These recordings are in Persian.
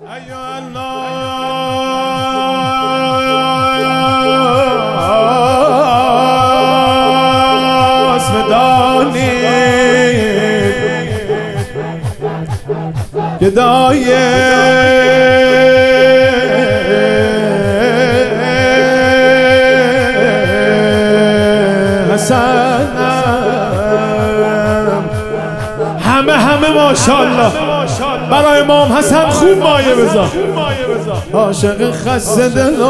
ایها الناس بدانید گدای حسنم. همه ماشاءالله برای امام حسن خوب مایه بذار. عاشق خسته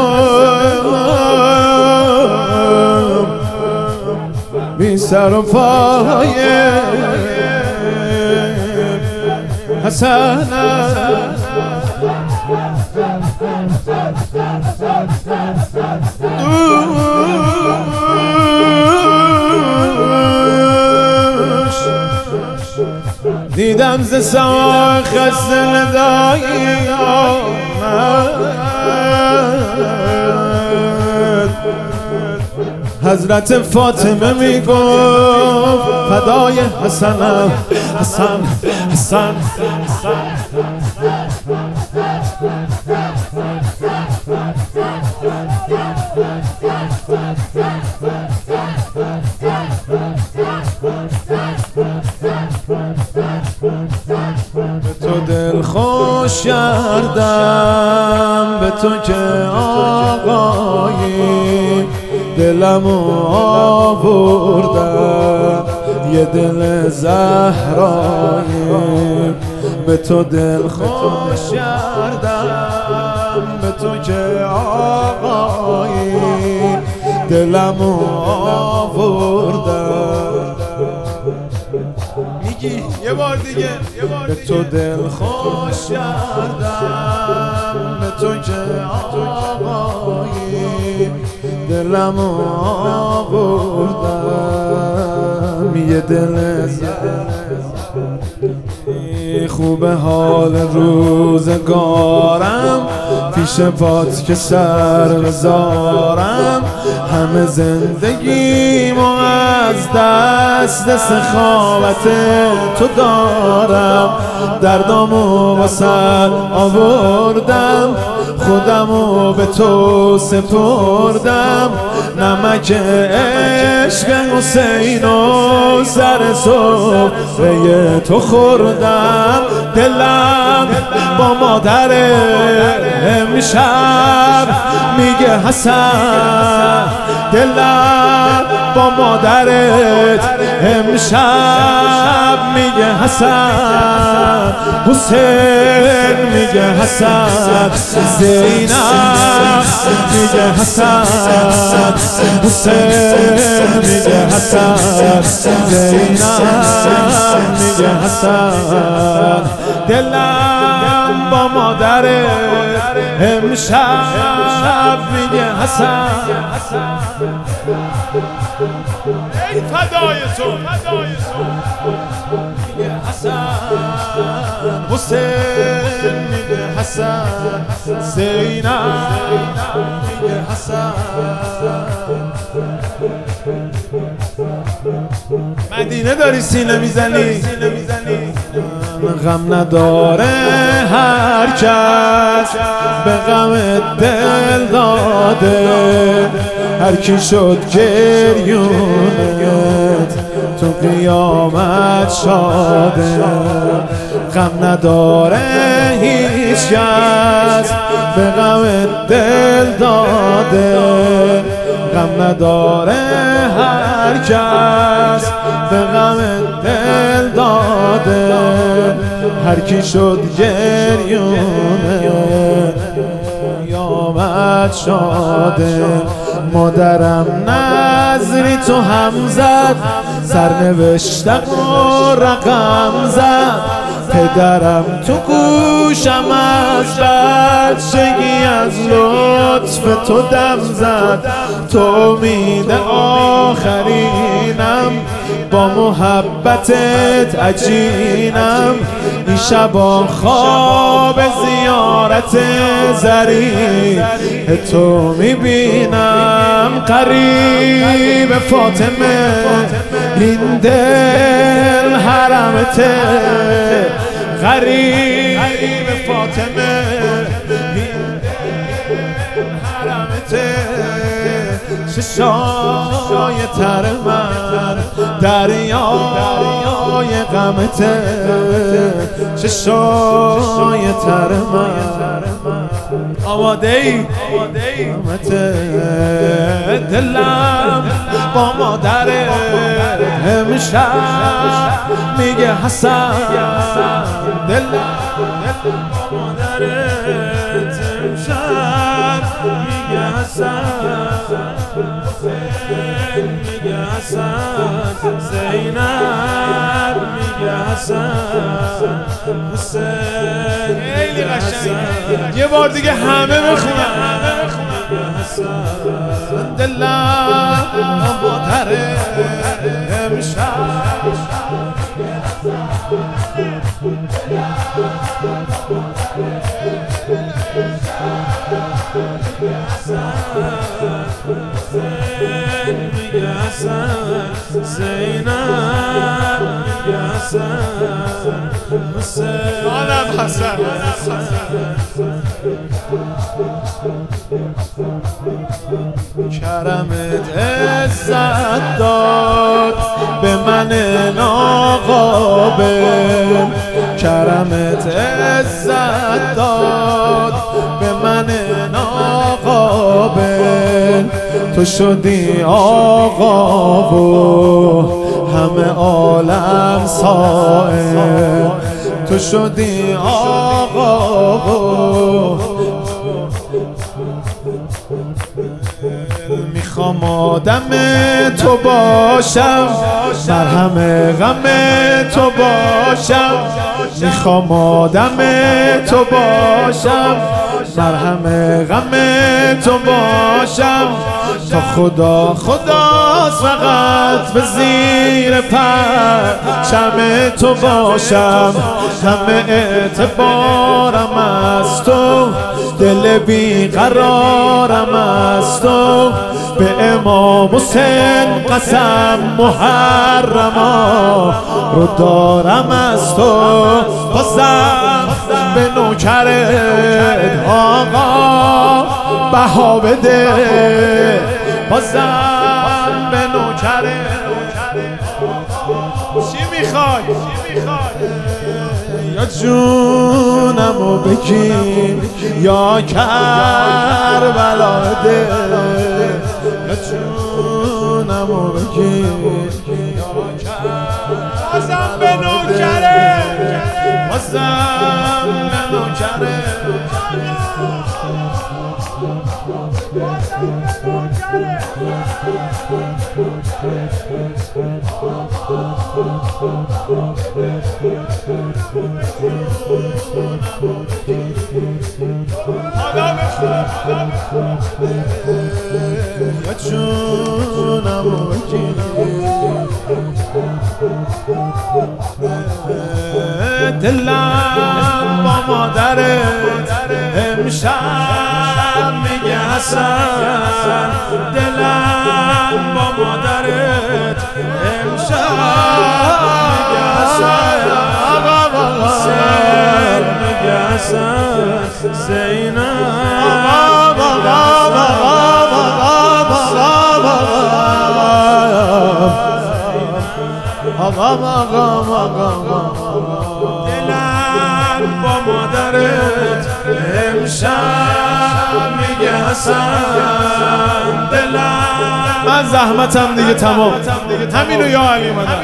دلم بی سر و پایه حسنم. دیدم ز سما خسته ندایی آمد، حضرت فاطمه میگفت فدای حسنم حسن حسن به تو دل خوش کردم، به تو که آقایی دلمو آوردم، یه دل زهرایی. به تو دل خوش کردم، به تو که آقایی دلمو آوردم. میگی یه بار دیگه. به تو دل خوش کردم، به تو که آقایی دلمو آوردم، یه دل خوب حال روزگارم، پیش پات که سر بذارم، همه زندگیمو از دست سخاوت تو دارم. دردامو واسه آوردم، خودمو به تو سپردم، نمک عشق حسینو سر سفره تو خوردم. دلم با مادر امشب میگه حسن، دلم با مادرت امشب میگه حسن، حسین میگه حسن، زینب میگه حسن، حسین میگه حسن، زینب میگه حسن. دلم با مادر امشب میگه حسن، ای فدای تو میگه حسن، حسین میگه حسن، زینب میگه حسن. مدینه داری سینه میزنی، غم نداره هر کس به غم دل داده، هر کی شد گریونت تو قیامت شاده. غم نداره هیچ کس به غم دل داده، غم نداره هر کس به غم دل داده، هر کی شد گریونه قیامت شاده. مادرم نظری تو هم زد، سرنوشتم و رقم زد، پدرم تو گوشم از بچگی از لطف تو دم زد. تو امید آخرینم، با محبتت عجینم، این شبا خواب زیارت ضریح تو میبینم. قریب فاطمه این دل حرمته، غریب فاطمه چشای تر من دریای غمته چشای تر من آماده ای غمته دلم با مادر امشب میگه حسن دلم با مادرت امشب میگه حسن میگه حسن زینب میگه حسن حسین خیلی قشنگه یه بار دیگه همه بخونن دلم با مادر امشب میگه حسن زینب میگه حسن حسین آنم حسن کرمت عزت داد به من ناقابل کرمت عزت داد به من ناقابل تو شدی آقا و همه عالم سائل تو شدی آقا و میخوام آدم تو باشم مرهم غم تو باشم میخوام آدم تو باشم مرهم غم تو باشم تا خداست فقط به زیر پرچم تو باشم همه اعتبارم از تو دل بیقرارم از تو به امام حسین قسم محرما رو دارم از تو بازم به نوکرت آقا بها بده بازم به نوکرت چی میخوای؟ یا جونمو بگیر یا کربلا ده یا جونمو بگیر یا کربلا بازم به نوکرت بازم به نوکرت یا جونمو بگیر دلم با مادرت امشب میگه حسن دلم با مادرت امشب میگه حسن حسین میگه حسن زینب دلم با مادرت امشب میگه حسن دلم من زحمتم دیگه تمام همینو یا علی مدد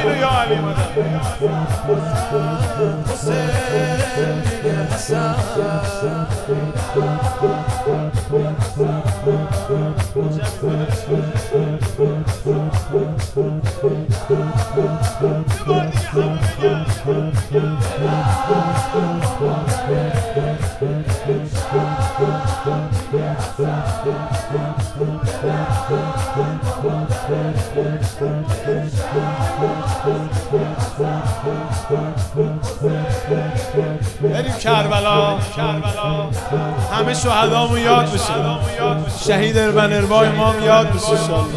بریم کربلا همه شهدامون یاد بشه شهید اربنربای ما یاد بشه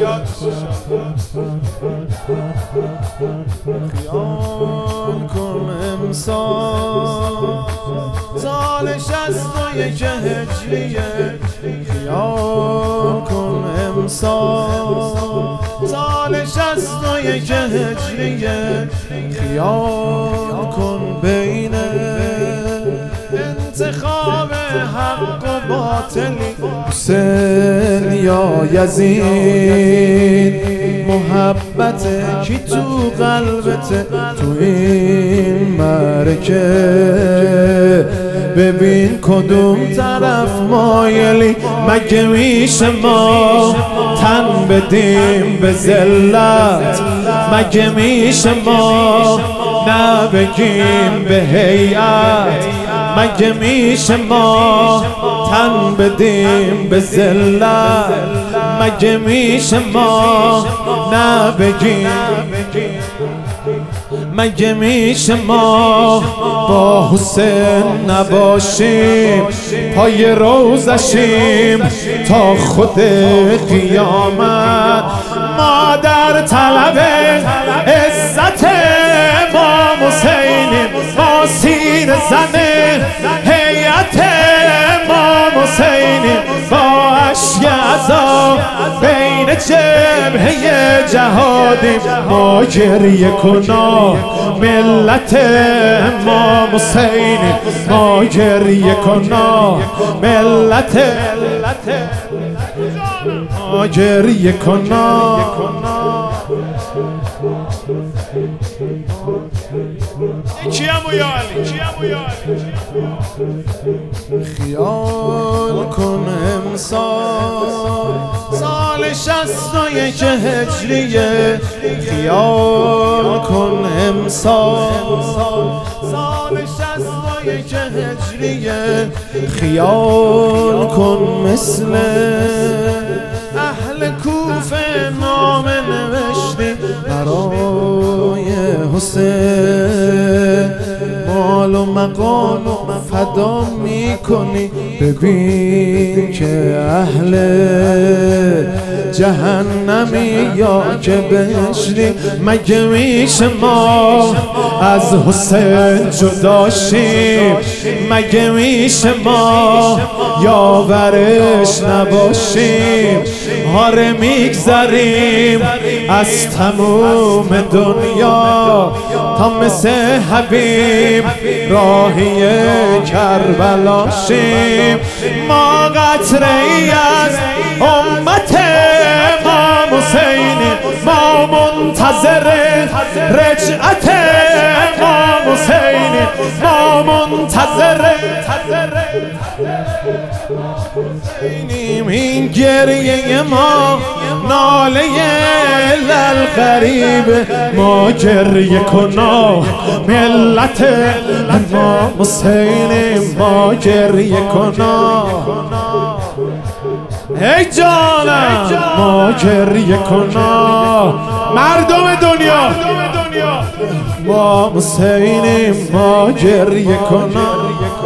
خیال کن امسال سال 61 هجریه خیال کن امسال سال 61 هجریه خیال کن بین انتخاب حق و باطلی حسین یا یزید محبت کی تو قلبت تو این مرکه ببین کدوم طرف مایلی مگه میشه ما تن بدیم به ذلت مگه میشه ما نبگیم به هیئت مگه میشه ما تن بدیم به ذلت مگه میشه ما نبگیم مگه میشه ما با حسین نباشیم پای روزشیم تا خود قیامت ما در طلب عزت امام حسینیم ما سینه زن هیئت امام حسینیم با اشک عزا بین جبهه جهادیم ما گریه کنا ملت امام حسینیم ما گریه کنا ملت ما گریه کنا خیال کن امسال سال 61 هجریه خیال کن امسال سال 61 هجریه خیال کن مثل اهل کوفه نامه نوشتی برای حسین مال و مقام و فدا میکنی ببین که اهل جهنمی یا که بهشتی مگه میشه ما از حسین جدا شیم مگه میشه ما یاورش نباشیم آره میگذریم از تموم دنیا تا مثل حبیب راهی کربلا شیم ما قطره ای از امت امام حسینیم ما منتظر رجعت امام حسینیم ما منتظر این گریه ما ناله للغریب ما گریه کنا ملت امام حسینیم ما گریه کنا ای جانم ما گریه کنا مردم دنیا ما حسینیم ما گریه کنا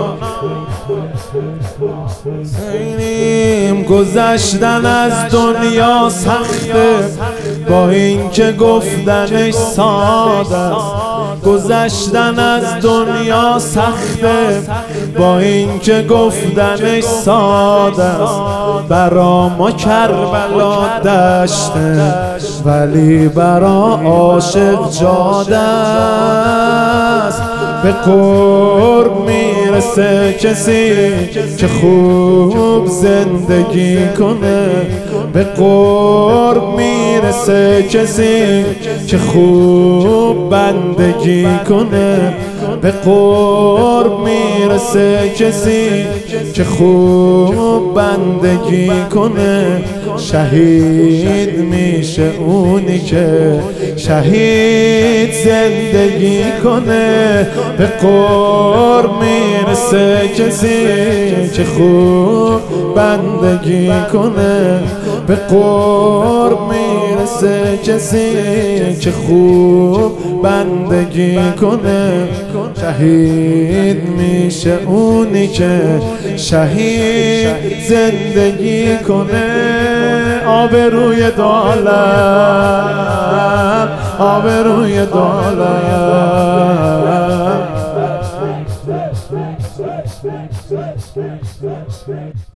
حسینیم گذشتن از دنیا سخته با اینکه گفتنش ساده است گذشتن از دنیا سخته با اینکه گفتنش ساده است برا ما کربلا دشته ولی برا عاشق جاده است به قرب میرسه کسی که خوب زندگی کنه به قرب میرسه کسی که خوب بندگی کنه به قرب میرسه کسی که خوب بندگی کنه شهید میشه اونی که شهید زندگی کنه به قرب میرسه کسی که خوب بندگی کنه به قرب میرسه کسی که خوب بندگی کنه شهید میشه اونی که شهید زندگی کنه آبروی دولت آبروی دولت